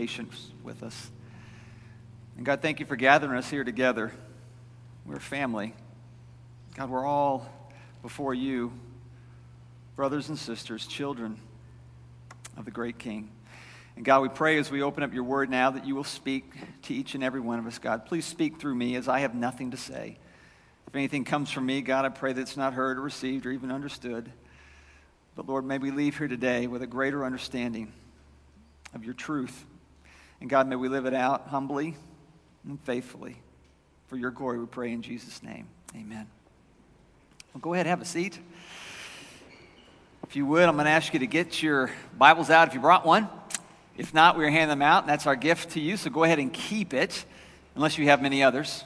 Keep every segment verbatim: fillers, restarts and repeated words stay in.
patience with us. And God, thank you for gathering us here together. We're a family. God, we're all before you, brothers and sisters, children of the great King. And God, we pray as we open up your word now that you will speak to each and every one of us, God. Please speak through me as I have nothing to say. If anything comes from me, God, I pray that it's not heard or received or even understood. But Lord, may we leave here today with a greater understanding of your truth. And God, may we live it out humbly and faithfully. For your glory we pray in Jesus' name. Amen. Well, go ahead and have a seat. If you would, I'm going to ask you to get your Bibles out if you brought one. If not, we're handing them out, and that's our gift to you, so go ahead and keep it, unless you have many others.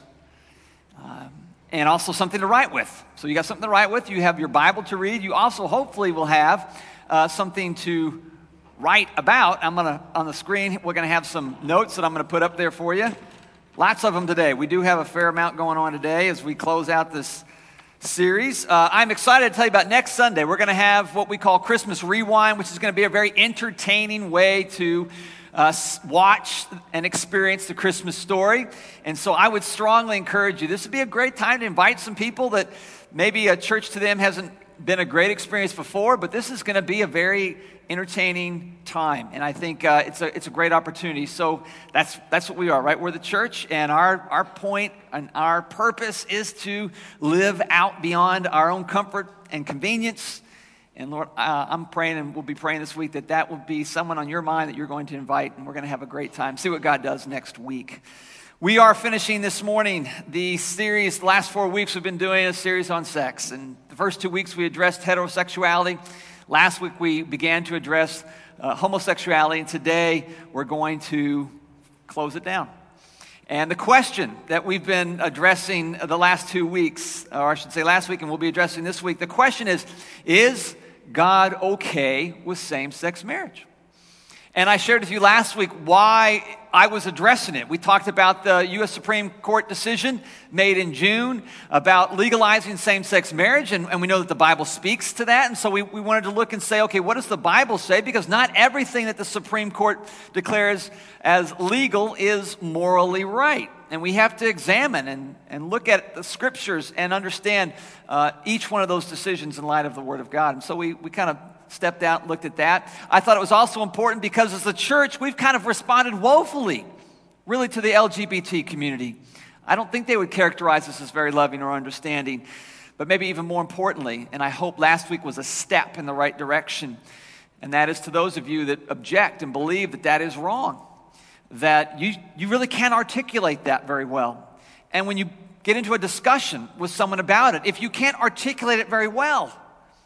Um, and also something to write with. So you got something to write with. You have your Bible to read. You also hopefully will have uh, something to write about. I'm going to, on the screen, we're going to have some notes that I'm going to put up there for you. Lots of them today. We do have a fair amount going on today as we close out this series. Uh, I'm excited to tell you about next Sunday. We're going to have what we call Christmas Rewind, which is going to be a very entertaining way to uh, watch and experience the Christmas story. And so I would strongly encourage you. This would be a great time to invite some people that maybe a church to them hasn't been a great experience before, but this is going to be a very entertaining time, and I think uh, it's a it's a great opportunity. So that's that's what we are, right? We're the church, and our our point and our purpose is to live out beyond our own comfort and convenience. And Lord, uh, I'm praying, and we'll be praying this week that that will be someone on your mind that you're going to invite, and we're going to have a great time. See what God does next week. We are finishing this morning the series. The last four weeks we've been doing a series on sex, and the first two weeks we addressed heterosexuality. Last week we began to address uh, homosexuality, and today we're going to close it down. And the question that we've been addressing the last two weeks, or I should say last week, and we'll be addressing this week, the question is, is God okay with same-sex marriage? And I shared with you last week why I was addressing it. We talked about the U S Supreme Court decision made in June about legalizing same-sex marriage, and, and we know that the Bible speaks to that. And so we, we wanted to look and say, okay, what does the Bible say? Because not everything that the Supreme Court declares as legal is morally right. And we have to examine and, and look at the scriptures and understand uh, each one of those decisions in light of the Word of God. And so we, we kind of stepped out and looked at that. I thought it was also important because as the church, we've kind of responded woefully, really, to the L G B T community. I don't think they would characterize us as very loving or understanding, but maybe even more importantly, and I hope last week was a step in the right direction, and that is to those of you that object and believe that that is wrong, that you, you really can't articulate that very well. And when you get into a discussion with someone about it, if you can't articulate it very well,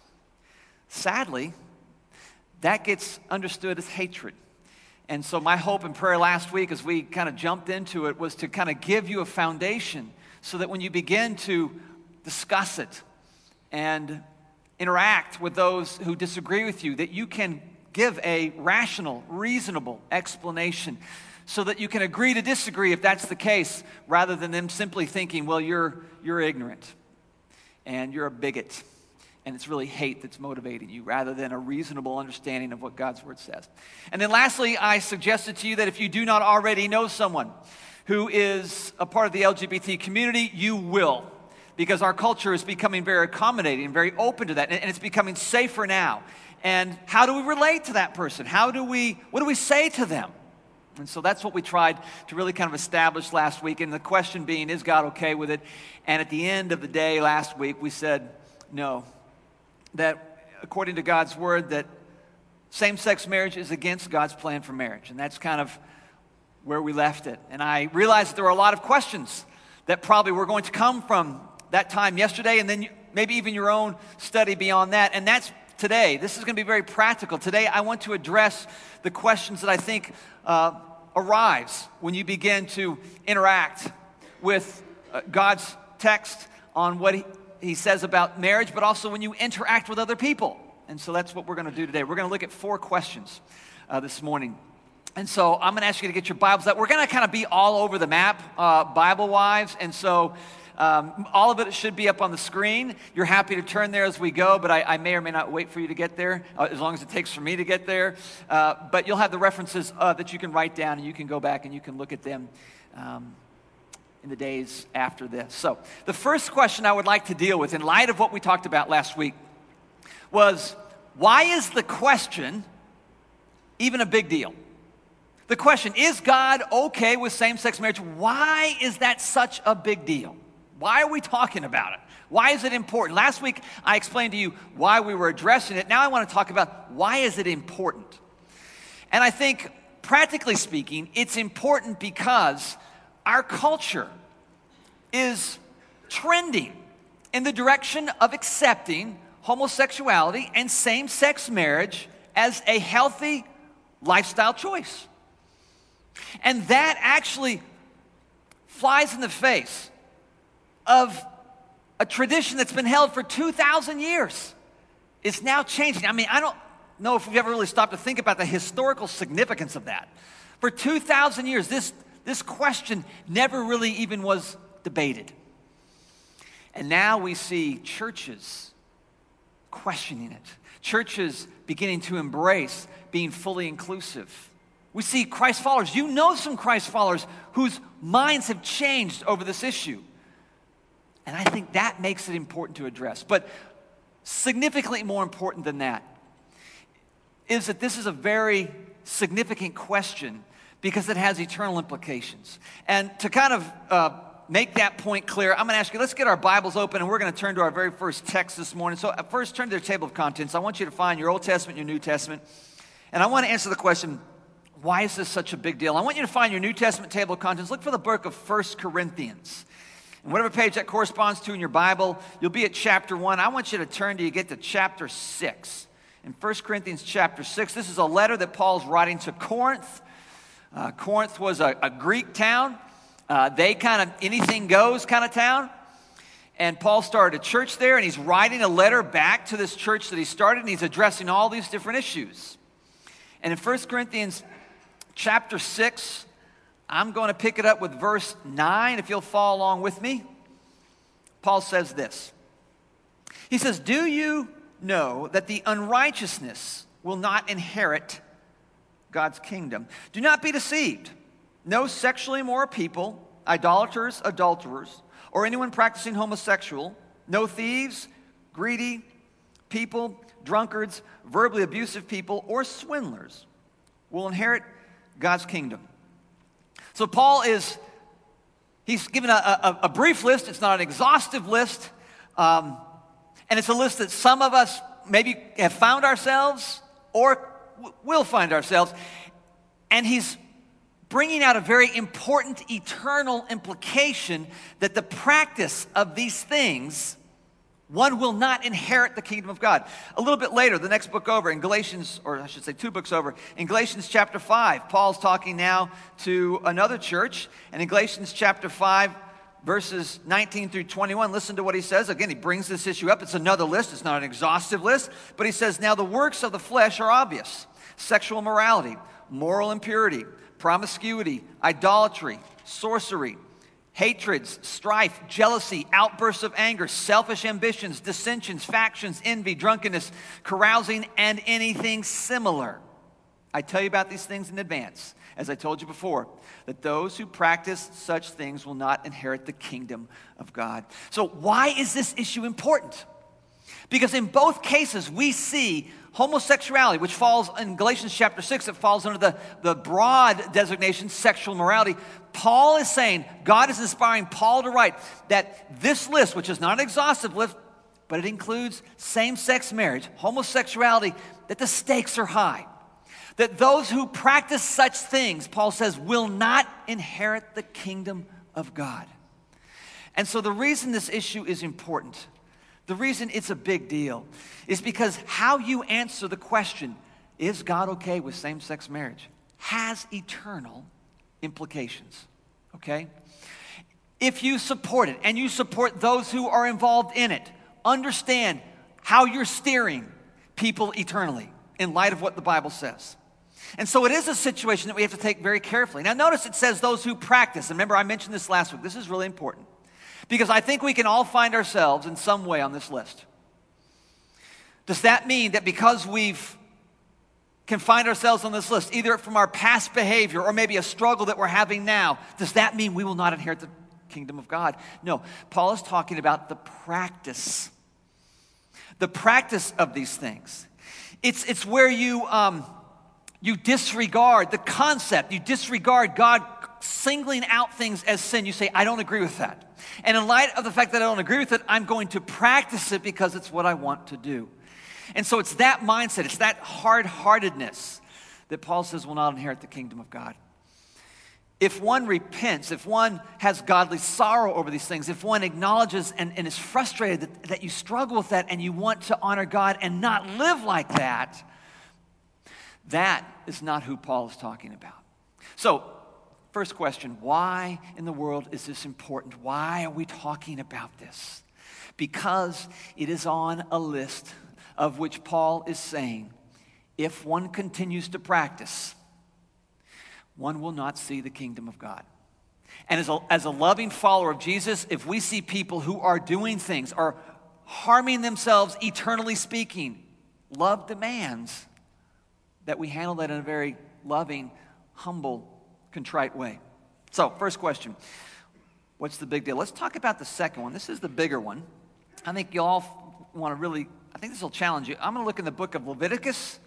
sadly, that gets understood as hatred. And so my hope and prayer last week as we kind of jumped into it was to kind of give you a foundation so that when you begin to discuss it and interact with those who disagree with you, that you can give a rational, reasonable explanation so that you can agree to disagree if that's the case, rather than them simply thinking, well, you're you're ignorant and you're a bigot. And it's really hate that's motivating you rather than a reasonable understanding of what God's Word says. And then lastly, I suggested to you that if you do not already know someone who is a part of the L G B T community, you will. Because our culture is becoming very accommodating and very open to that. And it's becoming safer now. And how do we relate to that person? How do we, what do we say to them? And so that's what we tried to really kind of establish last week. And the question being, is God okay with it? And at the end of the day last week, we said no. That according to God's word, that same-sex marriage is against God's plan for marriage. And that's kind of where we left it. And I realized that there were a lot of questions that probably were going to come from that time yesterday, and then maybe even your own study beyond that. And that's today. This is going to be very practical. Today I want to address the questions that I think uh, arise when you begin to interact with uh, God's text on what he He says about marriage, but also when you interact with other people. And so that's what we're going to do today. We're going to look at four questions uh, this morning. And so I'm going to ask you to get your Bibles out. We're going to kind of be all over the map, uh, Bible-wise. And so Um, all of it should be up on the screen. You're happy to turn there as we go, but I, I may or may not wait for you to get there, uh, as long as it takes for me to get there. Uh, but you'll have the references uh, that you can write down, and you can go back and you can look at them um, in the days after this. So the first question I would like to deal with, in light of what we talked about last week, was why is the question even a big deal? The question, is God okay with same-sex marriage? Why is that such a big deal? Why are we talking about it? Why is it important? Last week, I explained to you why we were addressing it. Now I want to talk about why is it important? And I think, practically speaking, it's important because our culture is trending in the direction of accepting homosexuality and same-sex marriage as a healthy lifestyle choice. And that actually flies in the face of a tradition that's been held for two thousand years. It's now changing. I mean, I don't know if we've ever really stopped to think about the historical significance of that. For two thousand years, this, this question never really even was debated. And now we see churches questioning it. Churches beginning to embrace being fully inclusive. We see Christ followers. You know some Christ followers whose minds have changed over this issue. And I think that makes it important to address. But significantly more important than that is that this is a very significant question because it has eternal implications. And to kind of uh, make that point clear, I'm going to ask you, let's get our Bibles open, and we're going to turn to our very first text this morning. So first, turn to the table of contents. I want you to find your Old Testament and your New Testament. And I want to answer the question, why is this such a big deal? I want you to find your New Testament table of contents. Look for the book of First Corinthians. And whatever page that corresponds to in your Bible, you'll be at chapter one. I want you to turn to you get to chapter six. In First Corinthians chapter six, this is a letter that Paul's writing to Corinth. Uh, Corinth was a, a Greek town. Uh, they kind of anything goes kind of town. And Paul started a church there, and he's writing a letter back to this church that he started, and he's addressing all these different issues. And in First Corinthians chapter six, I'm going to pick it up with verse nine, if you'll follow along with me. Paul says this. He says, "Do you know that the unrighteousness will not inherit God's kingdom? Do not be deceived. No sexually immoral people, idolaters, adulterers, or anyone practicing homosexual, no thieves, greedy people, drunkards, verbally abusive people, or swindlers will inherit God's kingdom." So Paul is, he's given a, a, a brief list. It's not an exhaustive list. Um, and it's a list that some of us maybe have found ourselves or w- will find ourselves. And he's bringing out a very important eternal implication that the practice of these things, one will not inherit the kingdom of God. A little bit later, the next book over, in Galatians, or I should say two books over, in Galatians chapter five, Paul's talking now to another church. And in Galatians chapter five, verses nineteen through twenty-one, listen to what he says. Again, he brings this issue up. It's another list. It's not an exhaustive list. But he says, "Now the works of the flesh are obvious: sexual immorality, moral impurity, promiscuity, idolatry, sorcery, hatreds, strife, jealousy, outbursts of anger, selfish ambitions, dissensions, factions, envy, drunkenness, carousing, and anything similar. I tell you about these things in advance, as I told you before, that those who practice such things will not inherit the kingdom of God." So why is this issue important? Because in both cases, we see homosexuality, which falls in Galatians chapter six, it falls under the, the broad designation, sexual morality. Paul is saying, God is inspiring Paul to write that this list, which is not an exhaustive list, but it includes same-sex marriage, homosexuality, that the stakes are high. That those who practice such things, Paul says, will not inherit the kingdom of God. And so the reason this issue is important, the reason it's a big deal, is because how you answer the question, is God okay with same-sex marriage, has eternal implications, okay? If you support it, and you support those who are involved in it, understand how you're steering people eternally in light of what the Bible says. And so it is a situation that we have to take very carefully. Now notice it says those who practice. And remember, I mentioned this last week. This is really important. Because I think we can all find ourselves in some way on this list. Does that mean that because we've can find ourselves on this list, either from our past behavior or maybe a struggle that we're having now, does that mean we will not inherit the kingdom of God? No, Paul is talking about the practice. The practice of these things. It's, it's where you, um, you disregard the concept. You disregard God singling out things as sin. You say, I don't agree with that. And in light of the fact that I don't agree with it, I'm going to practice it because it's what I want to do. And so it's that mindset, it's that hard-heartedness that Paul says will not inherit the kingdom of God. If one repents, if one has godly sorrow over these things, if one acknowledges and, and is frustrated that, that you struggle with that and you want to honor God and not live like that, that is not who Paul is talking about. So, first question, why in the world is this important? Why are we talking about this? Because it is on a list of which Paul is saying, if one continues to practice, one will not see the kingdom of God. And as a, as a loving follower of Jesus, if we see people who are doing things, are harming themselves eternally speaking, love demands that we handle that in a very loving, humble, contrite way. So, first question, what's the big deal? Let's talk about the second one. This is the bigger one. I think you all want to really, I think this will challenge you. I'm going to look in the book of Leviticus.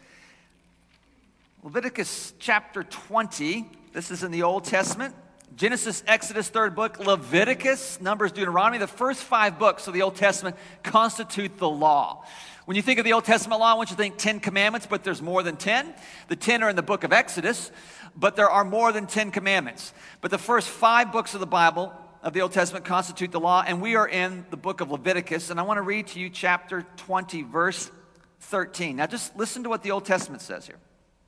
Leviticus chapter twenty. This is in the Old Testament. Genesis, Exodus, third book. Leviticus, Numbers, Deuteronomy. The first five books of the Old Testament constitute the law. When you think of the Old Testament law, I want you to think Ten Commandments, but there's more than ten. The ten are in the book of Exodus, but there are more than ten commandments. But the first five books of the Bible, of the Old Testament, constitute the law, and we are in the book of Leviticus, and I want to read to you chapter twenty, verse thirteen. Now just listen to what the Old Testament says here.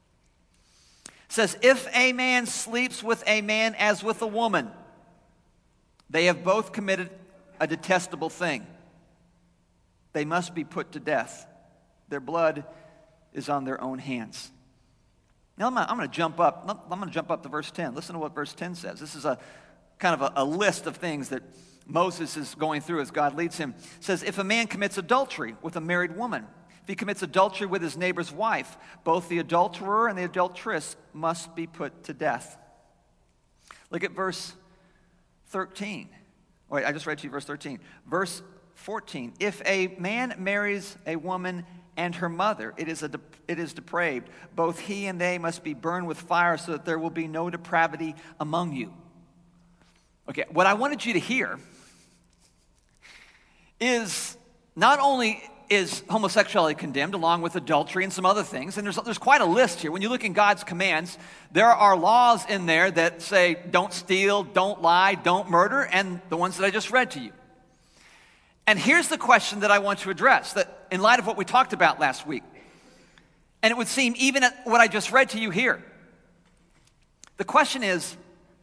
It says, if a man sleeps with a man as with a woman, they have both committed a detestable thing. They must be put to death. Their blood is on their own hands. Now I'm going to jump up. I'm going to jump up to verse ten. Listen to what verse ten says. This is a kind of a, a list of things that Moses is going through as God leads him. It says, if a man commits adultery with a married woman, if he commits adultery with his neighbor's wife, both the adulterer and the adulteress must be put to death. Look at verse thirteen. Wait, I just read to you verse thirteen. Verse fourteen. If a man marries a woman and her mother, it is, a de- it is depraved. Both he and they must be burned with fire so that there will be no depravity among you. Okay, what I wanted you to hear is not only is homosexuality condemned along with adultery and some other things, and there's, there's quite a list here. When you look in God's commands, there are laws in there that say don't steal, don't lie, don't murder, and the ones that I just read to you. And here's the question that I want to address, that in light of what we talked about last week, and it would seem even at what I just read to you here, the question is,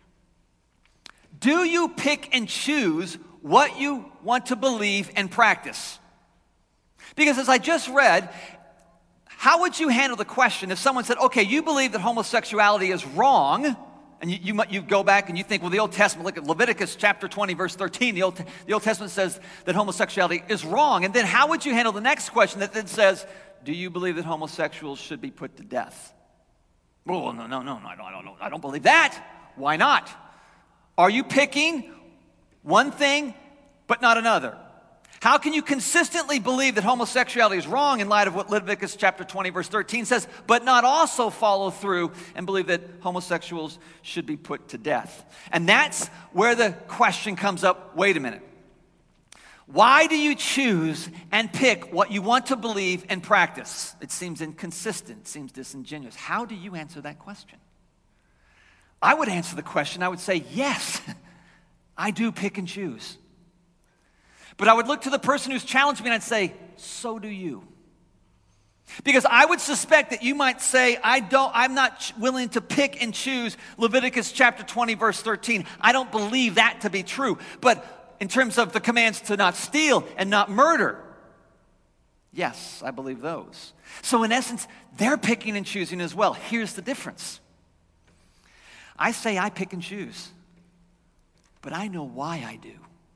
do you pick and choose what you want to believe and practice? Because as I just read, how would you handle the question if someone said, okay, you believe that homosexuality is wrong, and you, you, you go back and you think, well, the Old Testament, look at Leviticus chapter twenty, verse thirteen, the Old, the Old Testament says that homosexuality is wrong. And then how would you handle the next question that then says, do you believe that homosexuals should be put to death? Oh, no, no, no, no, I don't, I don't, I don't believe that. Why not? Are you picking one thing but not another? How can you consistently believe that homosexuality is wrong in light of what Leviticus chapter twenty, verse thirteen says, but not also follow through and believe that homosexuals should be put to death? And that's where the question comes up, wait a minute. Why do you choose and pick what you want to believe and practice? It seems inconsistent, it seems disingenuous. How do you answer that question? I would answer the question, I would say, yes, I do pick and choose. But I would look to the person who's challenged me and I'd say, so do you. Because I would suspect that you might say, I don't, I'm not willing to pick and choose Leviticus chapter twenty, verse thirteen. I don't believe that to be true. But in terms of the commands to not steal and not murder, yes, I believe those. So in essence, they're picking and choosing as well. Here's the difference. I say I pick and choose, but I know why I do.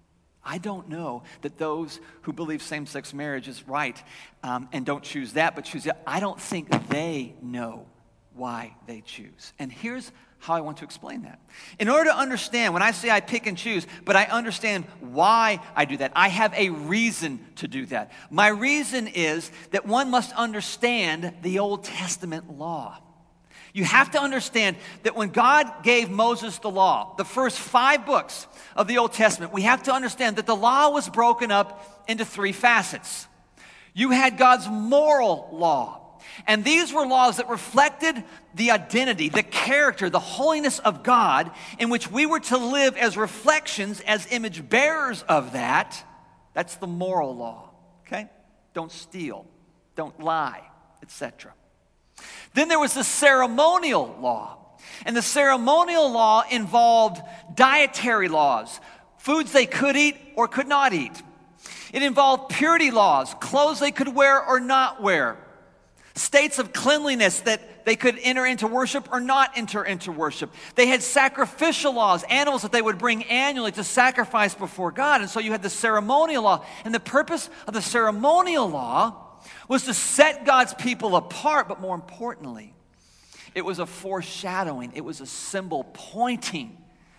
I don't know that those who believe same-sex marriage is right um, and don't choose that but choose it, I don't think they know why they choose. And here's how I want to explain that. In order to understand, when I say I pick and choose, but I understand why I do that, I have a reason to do that. My reason is that one must understand the Old Testament law. You have to understand that when God gave Moses the law, the first five books of the Old Testament, we have to understand that the law was broken up into three facets. You had God's moral law. And these were laws that reflected the identity, the character, the holiness of God, in which we were to live as reflections, as image bearers of that. That's the moral law, okay? Don't steal, don't lie, et cetera. Then there was the ceremonial law. And the ceremonial law involved dietary laws, foods they could eat or could not eat. It involved purity laws, clothes they could wear or not wear. States of cleanliness that they could enter into worship or not enter into worship. They had sacrificial laws, animals that they would bring annually to sacrifice before God. And so you had the ceremonial law. And the purpose of the ceremonial law was to set God's people apart, but more importantly, it was a foreshadowing. It was a symbol pointing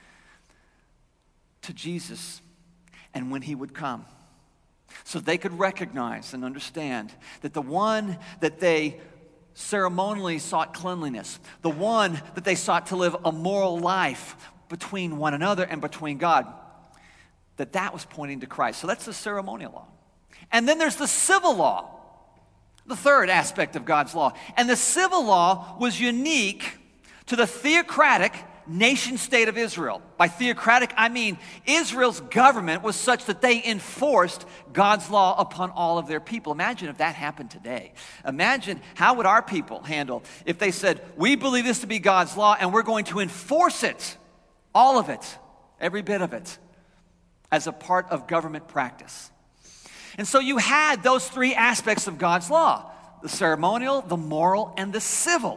to Jesus and when he would come. So they could recognize and understand that the one that they ceremonially sought cleanliness, the one that they sought to live a moral life between one another and between God, that that was pointing to Christ. So that's the ceremonial law. And then there's the civil law, the third aspect of God's law. And the civil law was unique to the theocratic nation state of Israel. By theocratic, I mean Israel's government was such that they enforced God's law upon all of their people. Imagine if that happened today. Imagine how would our people handle if they said, we believe this to be God's law and we're going to enforce it, all of it, every bit of it, as a part of government practice. And so you had those three aspects of God's law: the ceremonial, the moral, and the civil.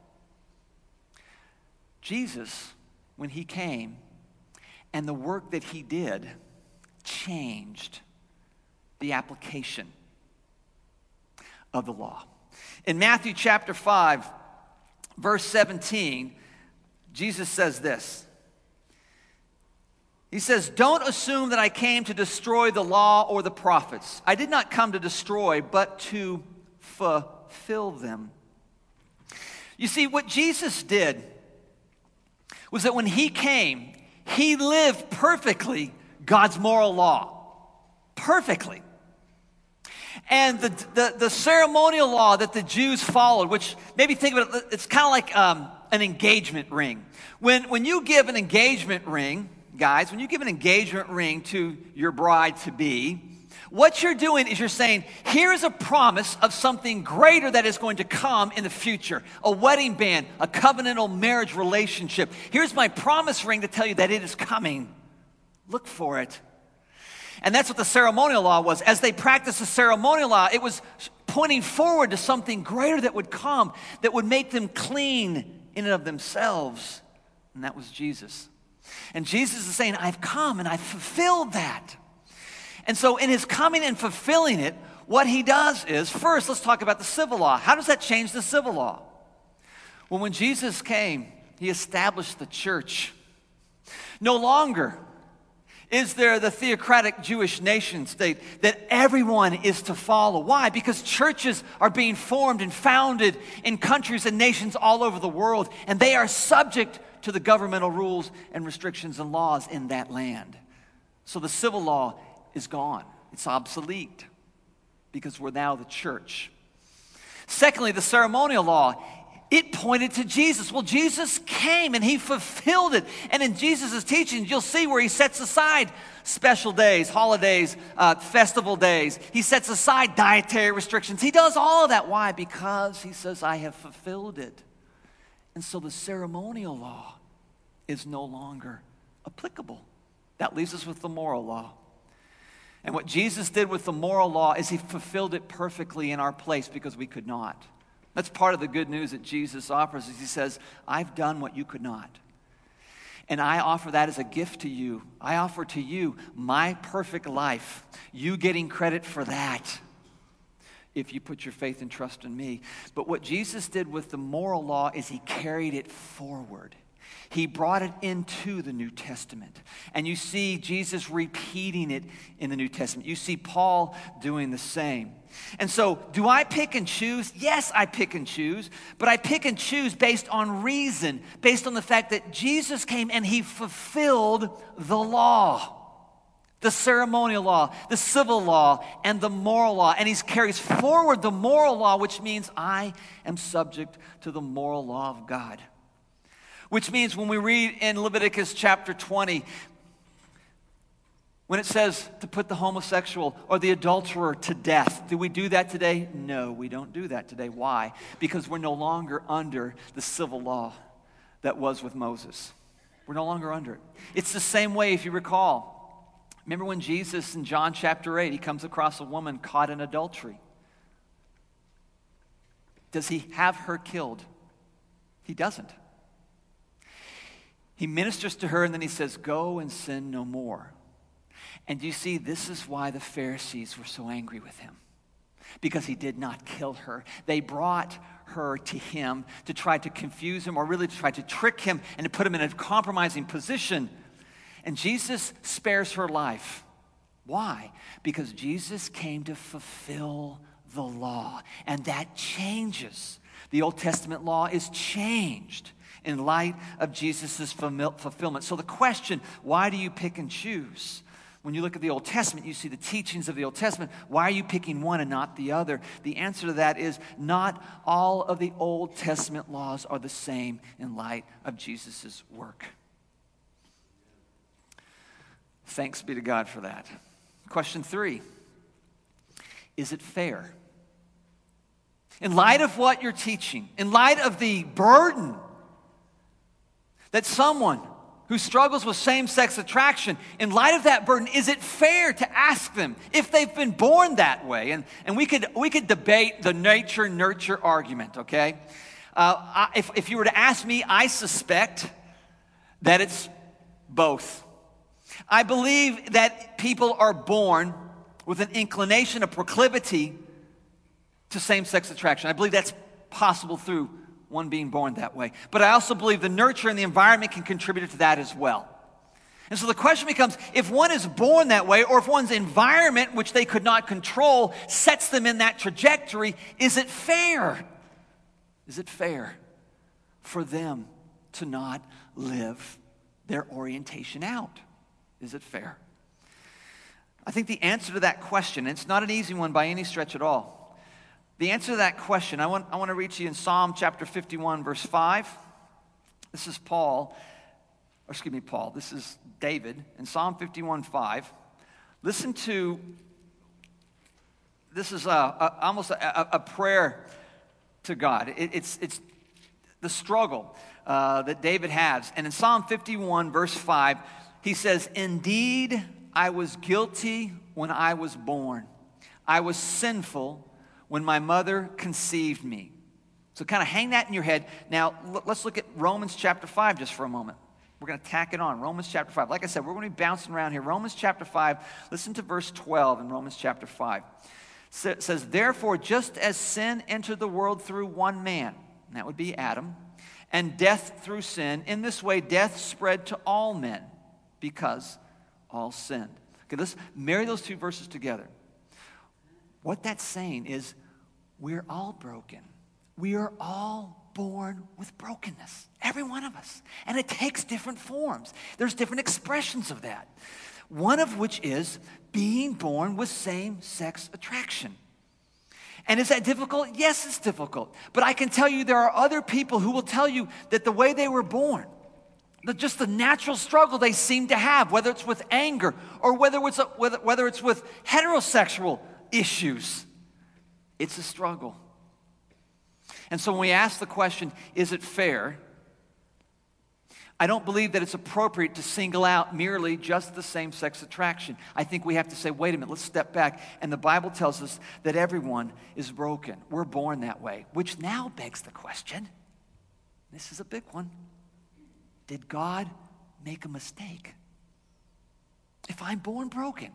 Jesus, when he came, and the work that he did, changed the application of the law. In Matthew chapter five, verse seventeen, Jesus says this. He says, "Don't assume that I came to destroy the law or the prophets. I did not come to destroy, but to fulfill them." You see, what Jesus did was that when he came, he lived perfectly God's moral law. Perfectly. And the, the, the ceremonial law that the Jews followed, which maybe think of it, it's kind of like um, an engagement ring. When, when you give an engagement ring, guys, when you give an engagement ring to your bride-to-be, what you're doing is you're saying, here is a promise of something greater that is going to come in the future. A wedding band, a covenantal marriage relationship. Here's my promise ring to tell you that it is coming. Look for it. And that's what the ceremonial law was. As they practiced the ceremonial law, it was pointing forward to something greater that would come, that would make them clean in and of themselves. And that was Jesus. And Jesus is saying, I've come and I've fulfilled that. And so in his coming and fulfilling it, what he does is, first, let's talk about the civil law. How does that change the civil law? Well, when Jesus came, he established the church. No longer is there the theocratic Jewish nation state that everyone is to follow. Why? Because churches are being formed and founded in countries and nations all over the world, and they are subject to the governmental rules and restrictions and laws in that land. So the civil law is gone. It's obsolete because we're now the church. Secondly, the ceremonial law, it pointed to Jesus. Well, Jesus came and he fulfilled it. And in Jesus' teachings, you'll see where he sets aside special days, holidays, uh, festival days. He sets aside dietary restrictions. He does all of that. Why? Because he says, I have fulfilled it. And so the ceremonial law is no longer applicable. That leaves us with the moral law. And what Jesus did with the moral law is he fulfilled it perfectly in our place because we could not. That's part of the good news that Jesus offers is he says, I've done what you could not. And I offer that as a gift to you. I offer to you my perfect life. You getting credit for that if you put your faith and trust in me. But what Jesus did with the moral law is he carried it forward. He brought it into the New Testament. And you see Jesus repeating it in the New Testament. You see Paul doing the same. And so, do I pick and choose? Yes, I pick and choose. But I pick and choose based on reason, based on the fact that Jesus came and he fulfilled the law. The ceremonial law, the civil law, and the moral law. And he carries forward the moral law, which means I am subject to the moral law of God. Which means when we read in Leviticus chapter twenty, when it says to put the homosexual or the adulterer to death, do we do that today? No, we don't do that today. Why? Because we're no longer under the civil law that was with Moses. We're no longer under it. It's the same way, if you recall. Remember when Jesus in John chapter eight, he comes across a woman caught in adultery. Does he have her killed? He doesn't. He ministers to her and then he says, go and sin no more. And you see, this is why the Pharisees were so angry with him. Because he did not kill her. They brought her to him to try to confuse him, or really to try to trick him and to put him in a compromising position. And Jesus spares her life. Why? Because Jesus came to fulfill the law. And that changes. The Old Testament law is changed in light of Jesus' fulfillment. So the question, why do you pick and choose? When you look at the Old Testament, you see the teachings of the Old Testament. Why are you picking one and not the other? The answer to that is not all of the Old Testament laws are the same in light of Jesus' work. Thanks be to God for that. Question three, is it fair? In light of what you're teaching, in light of the burden that someone who struggles with same-sex attraction, in light of that burden, is it fair to ask them if they've been born that way? And, and we could we could debate the nature-nurture argument, okay? Uh, I, if, if you were to ask me, I suspect that it's both. I believe that people are born with an inclination, a proclivity to same-sex attraction. I believe that's possible through one being born that way. But I also believe the nurture and the environment can contribute to that as well. And so the question becomes, if one is born that way, or if one's environment, which they could not control, sets them in that trajectory, is it fair? Is it fair for them to not live their orientation out? Is it fair? I think the answer to that question, and it's not an easy one by any stretch at all, the answer to that question, I want, I want to read to you in Psalm chapter fifty-one, verse five. This is Paul, or excuse me, Paul. This is David in Psalm fifty-one, five. Listen to, this is a, a, almost a, a prayer to God. It, it's, it's the struggle uh, that David has. And in Psalm fifty-one, verse five, he says, indeed, I was guilty when I was born. I was sinful when my mother conceived me. So kind of hang that in your head. Now, let's look at Romans chapter five just for a moment. We're going to tack it on. Romans chapter five. Like I said, we're going to be bouncing around here. Romans chapter five. Listen to verse twelve in Romans chapter five. It says, therefore, just as sin entered the world through one man, and that would be Adam, and death through sin, in this way death spread to all men because all sinned. Okay, let's marry those two verses together. What that's saying is we're all broken. We are all born with brokenness, every one of us. And it takes different forms. There's different expressions of that. One of which is being born with same-sex attraction. And is that difficult? Yes, it's difficult. But I can tell you there are other people who will tell you that the way they were born, the, just the natural struggle they seem to have, whether it's with anger or whether it's, a, whether, whether it's with heterosexual issues, it's a struggle. And so when we ask the question, is it fair? I don't believe that it's appropriate to single out merely just the same-sex attraction. I think we have to say, wait a minute, let's step back. And the Bible tells us that everyone is broken. We're born that way, which now begs the question, this is a big one, did God make a mistake. If I'm born broken,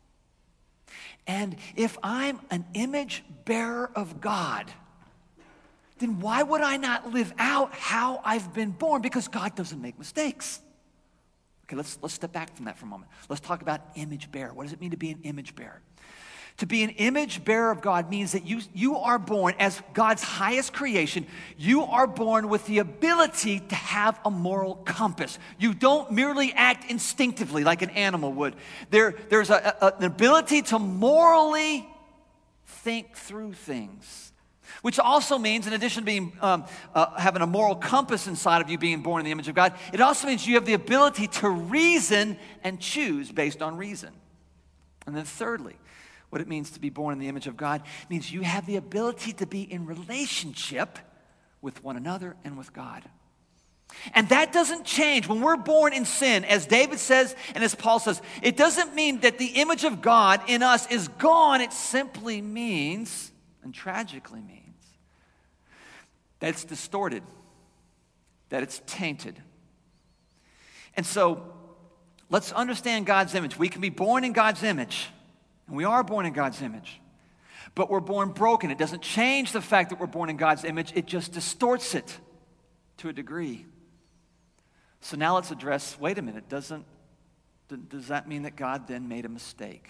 and if I'm an image bearer of God, then why would I not live out how I've been born? Because God doesn't make mistakes. Okay, let's, let's step back from that for a moment. Let's talk about image bearer. What does it mean to be an image bearer? To be an image bearer of God means that you, you are born as God's highest creation. You are born with the ability to have a moral compass. You don't merely act instinctively like an animal would. There, there's a, a, an ability to morally think through things, which also means, in addition to being, um, uh, having a moral compass inside of you being born in the image of God, it also means you have the ability to reason and choose based on reason. And then thirdly, what it means to be born in the image of God means you have the ability to be in relationship with one another and with God. And that doesn't change. When we're born in sin, as David says and as Paul says, it doesn't mean that the image of God in us is gone. It simply means, and tragically means, that it's distorted, that it's tainted. And so, let's understand God's image. We can be born in God's image. And we are born in God's image, but we're born broken. It doesn't change the fact that we're born in God's image. It just distorts it to a degree. So now let's address, wait a minute, doesn't, does that mean that God then made a mistake?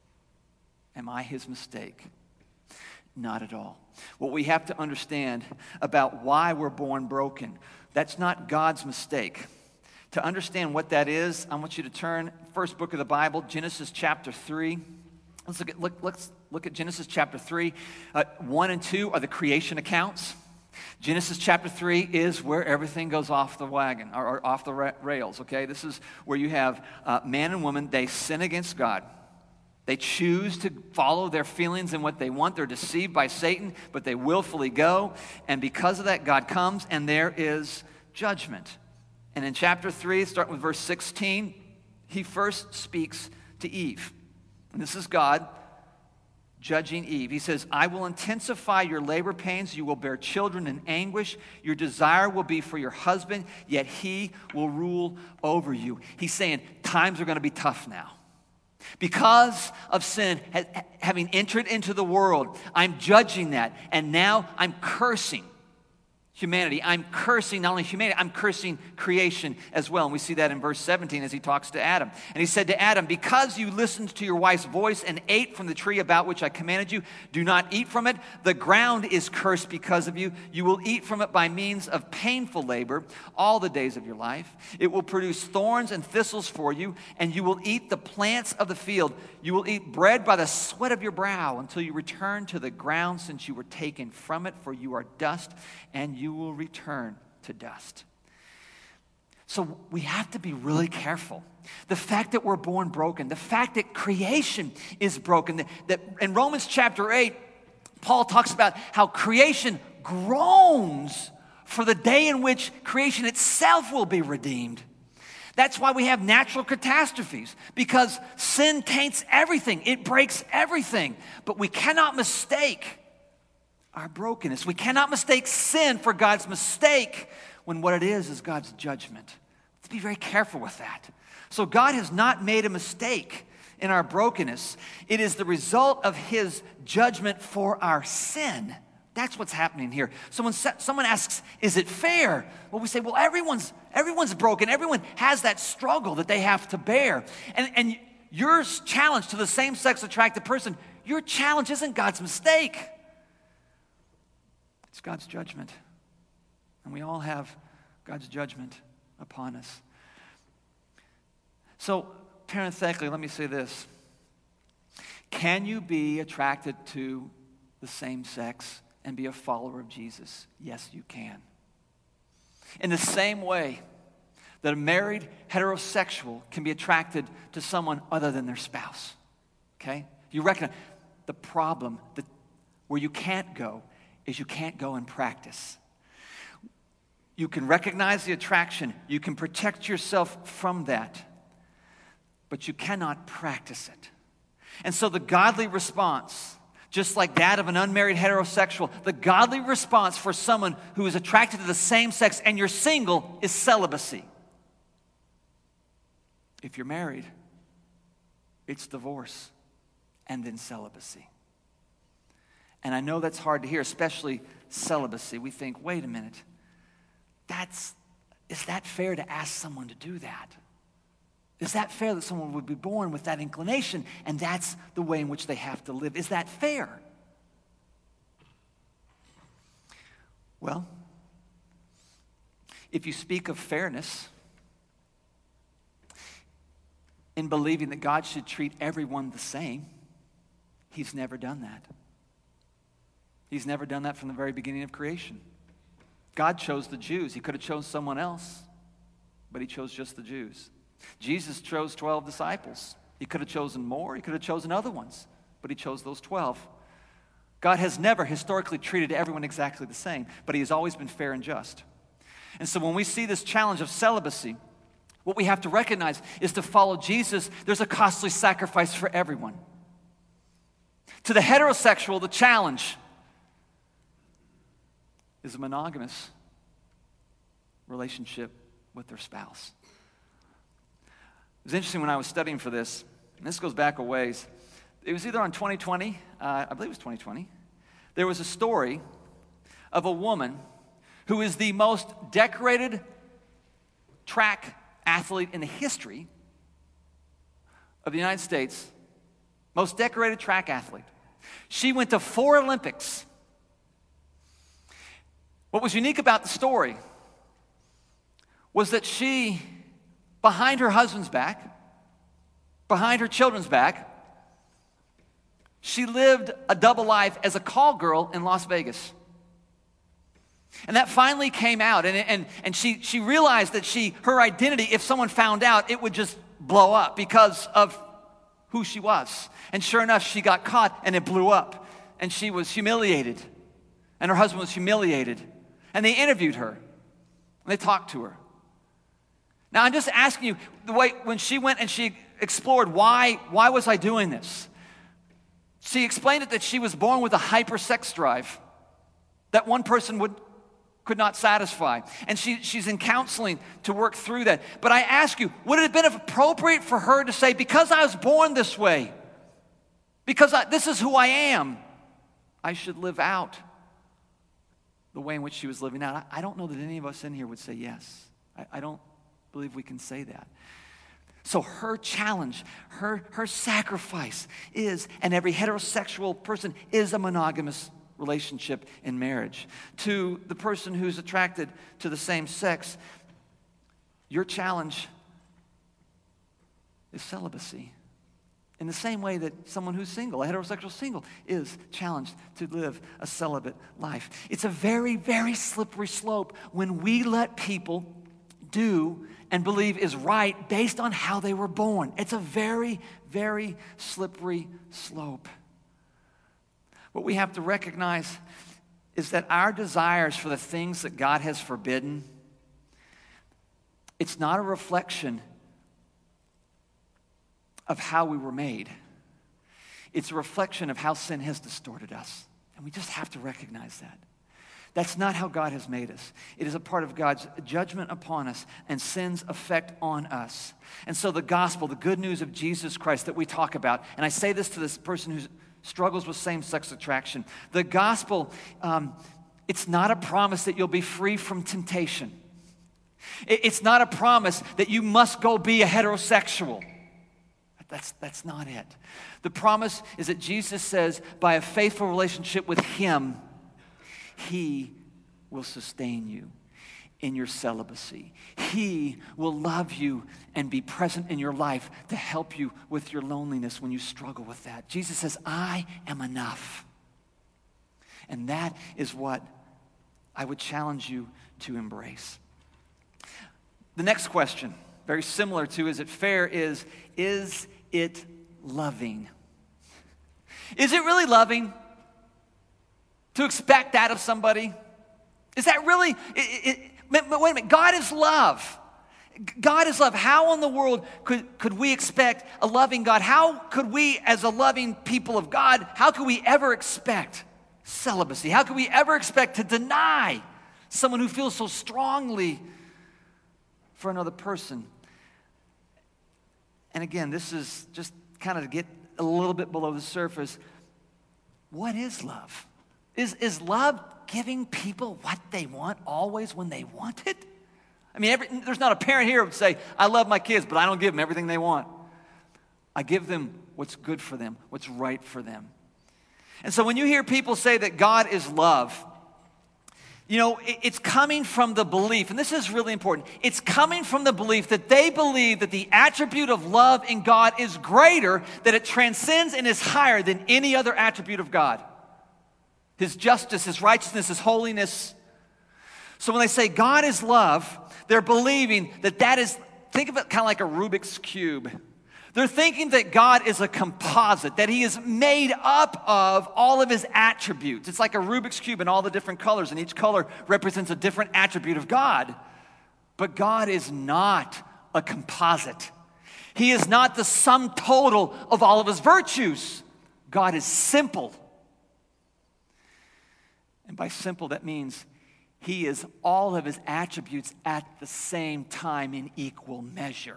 Am I his mistake? Not at all. What we have to understand about why we're born broken, that's not God's mistake. To understand what that is, I want you to turn, first book of the Bible, Genesis chapter three. Let's look at, look, let's look at Genesis chapter three. Uh, one and two are the creation accounts. Genesis chapter three is where everything goes off the wagon, or, or off the ra- rails, okay? This is where you have uh, man and woman, they sin against God. They choose to follow their feelings and what they want. They're deceived by Satan, but they willfully go. And because of that, God comes, and there is judgment. And in chapter three, starting with verse sixteen, he first speaks to Eve. And this is God judging Eve. He says, I will intensify your labor pains. You will bear children in anguish. Your desire will be for your husband, yet he will rule over you. He's saying times are going to be tough now. Because of sin having entered into the world, I'm judging that. And now I'm cursing humanity. I'm cursing not only humanity, I'm cursing creation as well. And we see that in verse seventeen as he talks to Adam. And he said to Adam, because you listened to your wife's voice and ate from the tree about which I commanded you, do not eat from it. The ground is cursed because of you. You will eat from it by means of painful labor all the days of your life. It will produce thorns and thistles for you, and you will eat the plants of the field. You will eat bread by the sweat of your brow until you return to the ground, since you were taken from it, for you are dust, and you will return to dust. So we have to be really careful. The fact that we're born broken, the fact that creation is broken, that, that in Romans chapter eight, Paul talks about how creation groans for the day in which creation itself will be redeemed. That's why we have natural catastrophes, because sin taints everything. It breaks everything. But we cannot mistake our brokenness. We cannot mistake sin for God's mistake when what it is is God's judgment. Let's be very careful with that. So God has not made a mistake in our brokenness. It is the result of his judgment for our sin. That's what's happening here. So when someone asks, is it fair? Well, we say, well, everyone's everyone's broken. Everyone has that struggle that they have to bear. And, and your challenge to the same-sex attracted person, your challenge isn't God's mistake. It's God's judgment. And we all have God's judgment upon us. So, parenthetically, let me say this. Can you be attracted to the same sex and be a follower of Jesus? Yes, you can. In the same way that a married heterosexual can be attracted to someone other than their spouse. Okay? You recognize the problem that where you can't go is you can't go and practice. You can recognize the attraction. You can protect yourself from that. But you cannot practice it. And so the godly response, just like that of an unmarried heterosexual, the godly response for someone who is attracted to the same sex and you're single is celibacy. If you're married, it's divorce and then celibacy. And I know that's hard to hear, especially celibacy. We think, wait a minute, that's, is that fair to ask someone to do that? Is that fair that someone would be born with that inclination and that's the way in which they have to live? Is that fair? Well, if you speak of fairness in believing that God should treat everyone the same, he's never done that. He's never done that from the very beginning of creation. God chose the Jews. He could have chosen someone else, but he chose just the Jews. Jesus chose twelve disciples. He could have chosen more. He could have chosen other ones, but he chose those twelve. God has never historically treated everyone exactly the same, but he has always been fair and just. And so when we see this challenge of celibacy, what we have to recognize is to follow Jesus, there's a costly sacrifice for everyone. To the heterosexual, the challenge is a monogamous relationship with their spouse. It was interesting when I was studying for this, and this goes back a ways. It was either on twenty twenty, uh, I believe it was twenty twenty. There was a story of a woman who is the most decorated track athlete in the history of the United States, most decorated track athlete. She went to four Olympics. What was unique about the story was that she, behind her husband's back, behind her children's back, she lived a double life as a call girl in Las Vegas. And that finally came out, and, and, and she, she realized that she, her identity, if someone found out, it would just blow up because of who she was. And sure enough, she got caught, and it blew up. And she was humiliated, and her husband was humiliated. And they interviewed her, and they talked to her. Now, I'm just asking you, the way when she went and she explored, why, why was I doing this? She explained it that she was born with a hyper-sex drive that one person would could not satisfy. And she, she's in counseling to work through that. But I ask you, would it have been appropriate for her to say, because I was born this way, because I, this is who I am, I should live out the way in which she was living out? I, I don't know that any of us in here would say yes. I, I don't believe we can say that. So her challenge, her, her sacrifice is, and every heterosexual person is a monogamous relationship in marriage. To the person who's attracted to the same sex, your challenge is celibacy. In the same way that someone who's single, a heterosexual single, is challenged to live a celibate life. It's a very, very slippery slope when we let people do and believe is right based on how they were born. It's a very, very slippery slope. What we have to recognize is that our desires for the things that God has forbidden, it's not a reflection of how we were made. It's a reflection of how sin has distorted us. And we just have to recognize that. That's not how God has made us. It is a part of God's judgment upon us and sin's effect on us. And so the gospel, the good news of Jesus Christ that we talk about, and I say this to this person who struggles with same-sex attraction, the gospel, um, it's not a promise that you'll be free from temptation. It, it's not a promise that you must go be a heterosexual. That's, that's not it. The promise is that Jesus says, by a faithful relationship with Him, He will sustain you in your celibacy. He will love you and be present in your life to help you with your loneliness when you struggle with that. Jesus says, I am enough. And that is what I would challenge you to embrace. The next question, very similar to is it fair, is, is it loving? Is it really loving to expect that of somebody? Is that really, it, it, but wait a minute, God is love. God is love. How in the world could, could we expect a loving God? How could we, as a loving people of God, how could we ever expect celibacy? How could we ever expect to deny someone who feels so strongly for another person? And again, this is just kind of to get a little bit below the surface. What is love? Is, is love giving people what they want always when they want it? I mean, every, there's not a parent here who would say, I love my kids, but I don't give them everything they want. I give them what's good for them, what's right for them. And so when you hear people say that God is love, you know, it's coming from the belief, and this is really important, it's coming from the belief that they believe that the attribute of love in God is greater, that it transcends and is higher than any other attribute of God. His justice, His righteousness, His holiness. So when they say God is love, they're believing that that is, think of it kind of like a Rubik's Cube. They're thinking that God is a composite, that He is made up of all of His attributes. It's like a Rubik's Cube and all the different colors, and each color represents a different attribute of God. But God is not a composite. He is not the sum total of all of His virtues. God is simple. And by simple, that means He is all of His attributes at the same time in equal measure.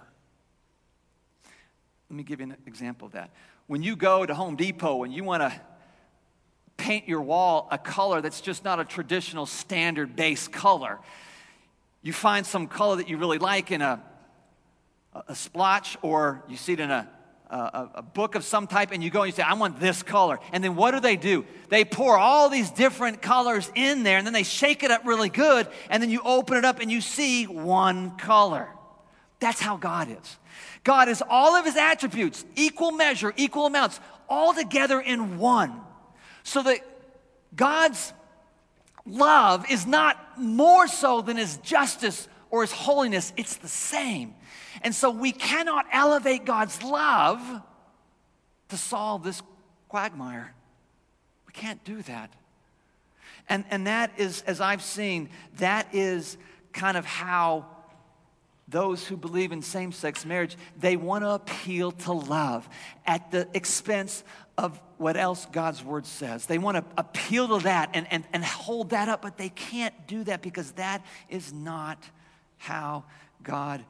Let me give you an example of that. When you go to Home Depot and you want to paint your wall a color that's just not a traditional standard base color, you find some color that you really like in a, a splotch, or you see it in a, a, a book of some type, and you go and you say, I want this color. And then what do they do? They pour all these different colors in there, and then they shake it up really good, and then you open it up and you see one color. That's how God is. God is all of His attributes, equal measure, equal amounts, all together in one. So that God's love is not more so than His justice or His holiness. It's the same. And so we cannot elevate God's love to solve this quagmire. We can't do that. And, and that is, as I've seen, that is kind of how those who believe in same-sex marriage, they want to appeal to love at the expense of what else God's Word says. They want to appeal to that and, and, and hold that up, but they can't do that because that is not how God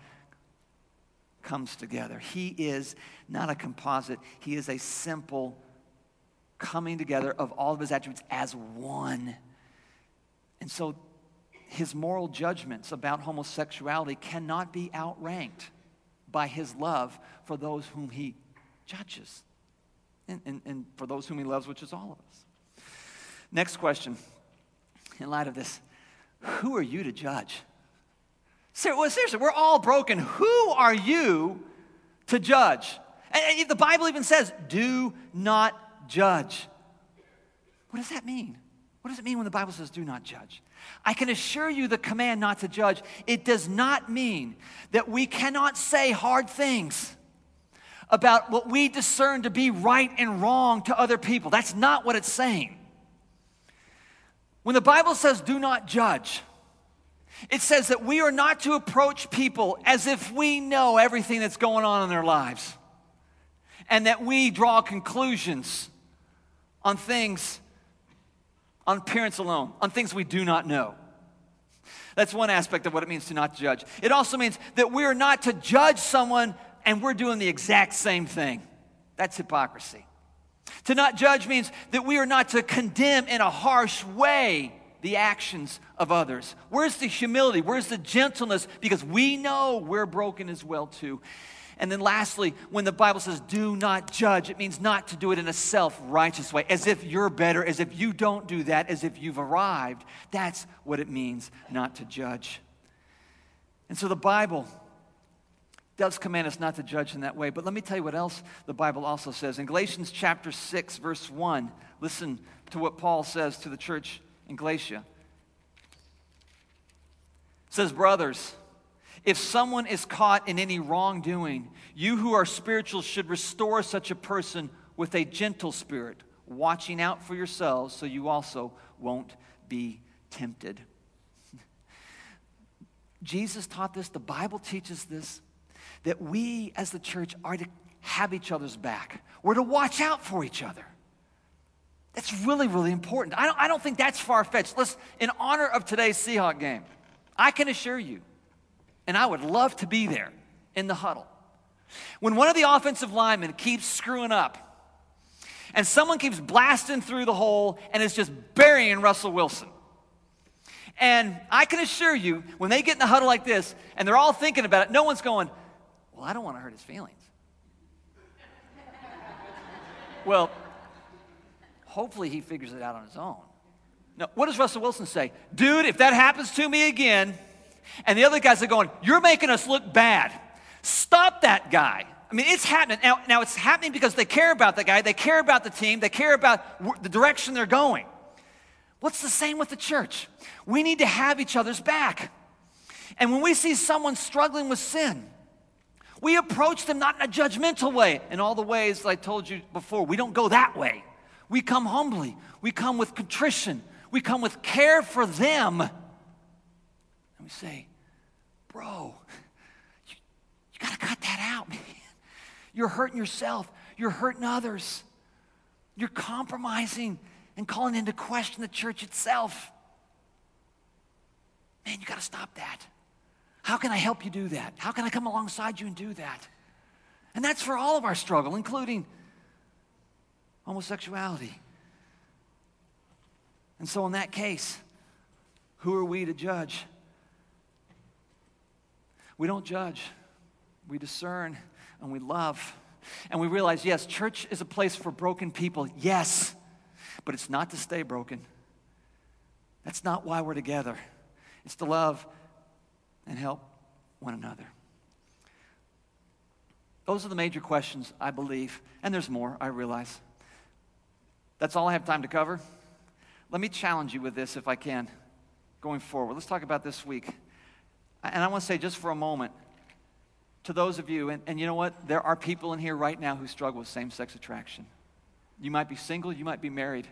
comes together. He is not a composite. He is a simple coming together of all of His attributes as one. And so His moral judgments about homosexuality cannot be outranked by His love for those whom He judges, and, and, and for those whom He loves, which is all of us. Next question, in light of this, who are you to judge? Seriously, we're all broken. Who are you to judge? And the Bible even says, do not judge. What does that mean? What does it mean when the Bible says do not judge? I can assure you the command not to judge, it does not mean that we cannot say hard things about what we discern to be right and wrong to other people. That's not what it's saying. When the Bible says do not judge, it says that we are not to approach people as if we know everything that's going on in their lives, and that we draw conclusions on things, on appearance alone, on things we do not know. That's one aspect of what it means to not judge. It also means that we're not to judge someone and we're doing the exact same thing. That's hypocrisy. To not judge means that we are not to condemn in a harsh way the actions of others. Where's the humility? Where's the gentleness? Because we know we're broken as well too. And then lastly, when the Bible says do not judge, it means not to do it in a self-righteous way, as if you're better, as if you don't do that, as if you've arrived. That's what it means not to judge. And so the Bible does command us not to judge in that way. But let me tell you what else the Bible also says. In Galatians chapter six, verse one, listen to what Paul says to the church in Galatia. It says, brothers, if someone is caught in any wrongdoing, you who are spiritual should restore such a person with a gentle spirit, watching out for yourselves so you also won't be tempted. Jesus taught this. The Bible teaches this, that we as the church are to have each other's back. We're to watch out for each other. That's really, really important. I don't, I don't think that's far-fetched. Let's, in honor of today's Seahawk game, I can assure you, and I would love to be there in the huddle, When one of the offensive linemen keeps screwing up and someone keeps blasting through the hole and is just burying Russell Wilson. And I can assure you, when they get in the huddle like this and they're all thinking about it, no one's going, well, I don't want to hurt his feelings. Well, hopefully he figures it out on his own. No, what does Russell Wilson say? Dude, if that happens to me again, and the other guys are going, you're making us look bad. Stop that guy. I mean, it's happening. Now, now, it's happening because they care about the guy. They care about the team. They care about the direction they're going. What's the same with the church? We need to have each other's back. And when we see someone struggling with sin, we approach them not in a judgmental way. In all the ways I told you before, we don't go that way. We come humbly. We come with contrition. We come with care for them. And we say, bro, you, you got to cut that out, man. You're hurting yourself. You're hurting others. You're compromising and calling into question the church itself. Man, you got to stop that. How can I help you do that? How can I come alongside you and do that? And that's for all of our struggle, including homosexuality. And so in that case, who are we to judge? We don't judge. We discern and we love. And we realize, yes, church is a place for broken people. Yes, but it's not to stay broken. That's not why we're together. It's to love and help one another. Those are the major questions, I believe. And there's more, I realize. That's all I have time to cover. Let me challenge you with this if I can, going forward. Let's talk about this week. And I want to say just for a moment, to those of you, and, and you know what? There are people in here right now who struggle with same-sex attraction. You might be single, you might be married,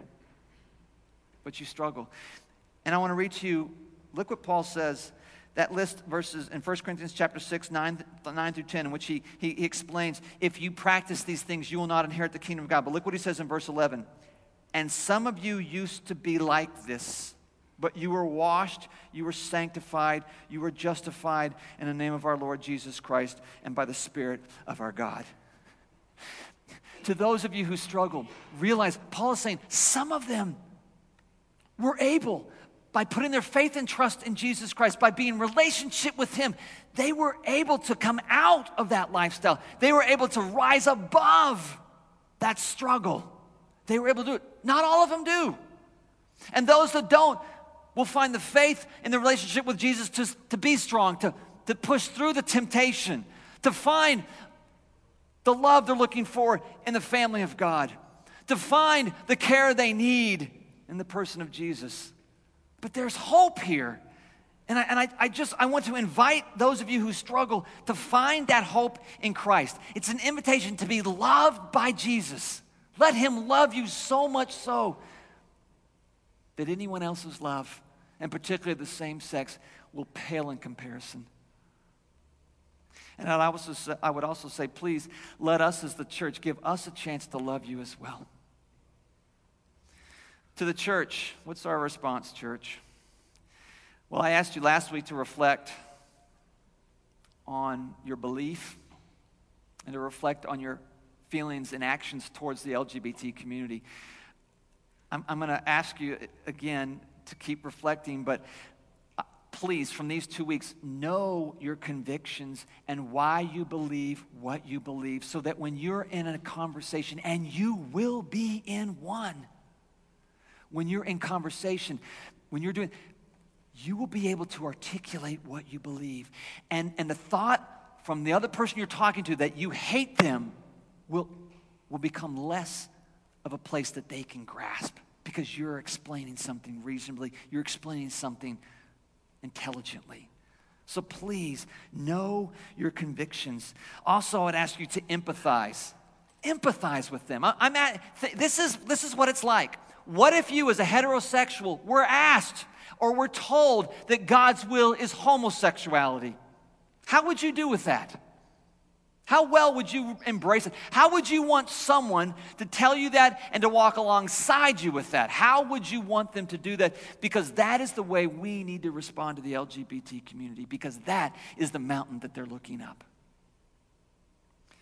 but you struggle. And I want to read to you, look what Paul says, that list verses in First Corinthians chapter six, nine, nine through ten, in which he, he, he explains, if you practice these things, you will not inherit the kingdom of God. But look what he says in verse eleven. And some of you used to be like this, but you were washed, you were sanctified, you were justified in the name of our Lord Jesus Christ and by the Spirit of our God. To those of you who struggle, realize Paul is saying some of them were able, by putting their faith and trust in Jesus Christ, by being in relationship with Him, they were able to come out of that lifestyle. They were able to rise above that struggle. They were able to do it. Not all of them do. And those that don't will find the faith in the relationship with Jesus to, to be strong, to, to push through the temptation, to find the love they're looking for in the family of God, to find the care they need in the person of Jesus. But there's hope here. And I, and I, I just, I want to invite those of you who struggle to find that hope in Christ. It's an invitation to be loved by Jesus. Let Him love you so much so that anyone else's love, and particularly the same sex, will pale in comparison. And I'd also say, I would also say, please, let us as the church, give us a chance to love you as well. To the church, what's our response, church? Well, I asked you last week to reflect on your belief and to reflect on your feelings and actions towards the L G B T community. I'm, I'm going to ask you again to keep reflecting, but please, from these two weeks, know your convictions and why you believe what you believe, so that when you're in a conversation, and you will be in one, when you're in conversation, when you're doing, you will be able to articulate what you believe. And, and the thought from the other person you're talking to that you hate them will, will become less of a place that they can grasp, because you're explaining something reasonably, you're explaining something intelligently. So please, know your convictions. Also, I'd ask you to empathize. Empathize with them. I, I'm at, th- this is, this is what it's like. What if you, as a heterosexual, were asked or were told that God's will is homosexuality? How would you do with that? How well would you embrace it? How would you want someone to tell you that and to walk alongside you with that? How would you want them to do that? Because that is the way we need to respond to the L G B T community, because that is the mountain that they're looking up.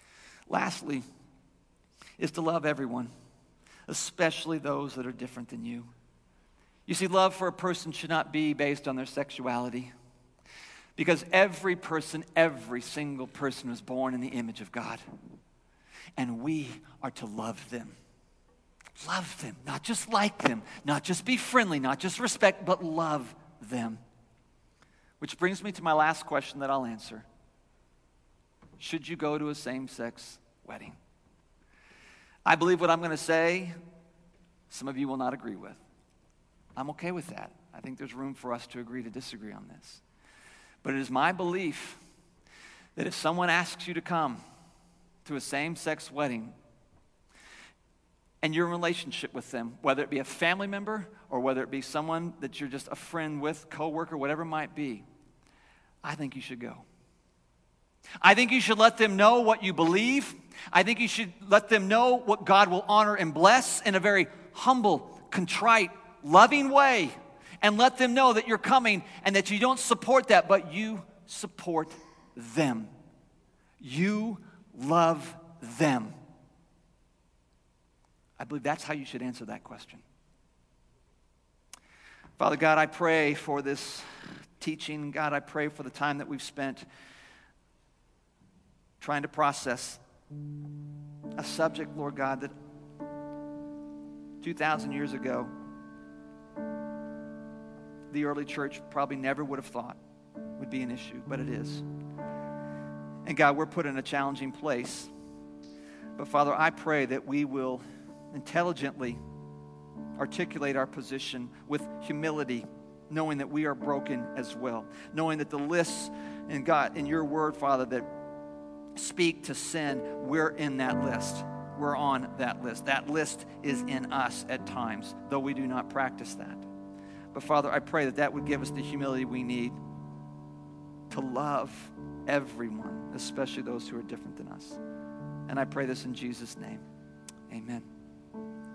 Lastly, is to love everyone, especially those that are different than you. You see, love for a person should not be based on their sexuality, because every person, every single person was born in the image of God, and we are to love them. Love them, not just like them, not just be friendly, not just respect, but love them. Which brings me to my last question that I'll answer. Should you go to a same-sex wedding? I believe what I'm going to say, some of you will not agree with. I'm okay with that. I think there's room for us to agree to disagree on this. But it is my belief that if someone asks you to come to a same-sex wedding, and your relationship with them, whether it be a family member or whether it be someone that you're just a friend with, coworker, whatever it might be, I think you should go. I think you should let them know what you believe. I think you should let them know what God will honor and bless in a very humble, contrite, loving way. And let them know that you're coming and that you don't support that, but you support them. You love them. I believe that's how you should answer that question. Father God, I pray for this teaching. God, I pray for the time that we've spent trying to process a subject, Lord God, that two thousand years ago, the early church probably never would have thought would be an issue, but it is. And God, we're put in a challenging place. But Father, I pray that we will intelligently articulate our position with humility, knowing that we are broken as well, knowing that the lists in God, in your word, Father, that speak to sin, we're in that list. We're on that list. That list is in us at times, though we do not practice that. But Father, I pray that that would give us the humility we need to love everyone, especially those who are different than us. And I pray this in Jesus' name. Amen.